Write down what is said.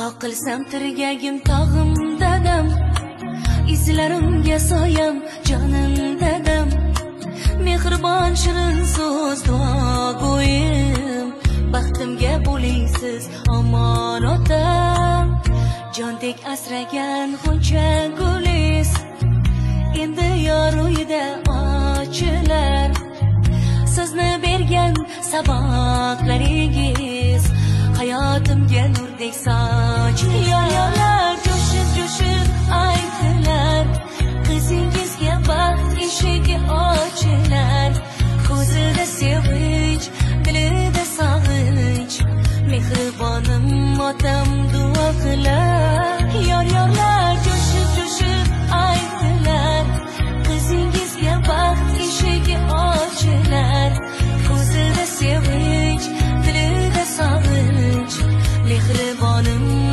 Qoqilsam tirgagim tog'im dadam, izlarimga soyam jonim dadam, mehribon shirin so'z duogo'yim, baxtimga bo'liysiz omon otam, jondek asragan g'uncha guliz, endi yor uyida ochilar, sizni bergan saboqlaringiz hayotimga nurdek sochlar. Jo'shib aytdilar, qizingizga baxt eshigi ochilar, ko'zida sevinch, dilida sog'inch, mehribonim otam duo qilar. Yorlar jo'shib aytdilar, qizingizga baxt eshigi ochilar, ko'zida sevinch, dilida sog'inch, mehribonim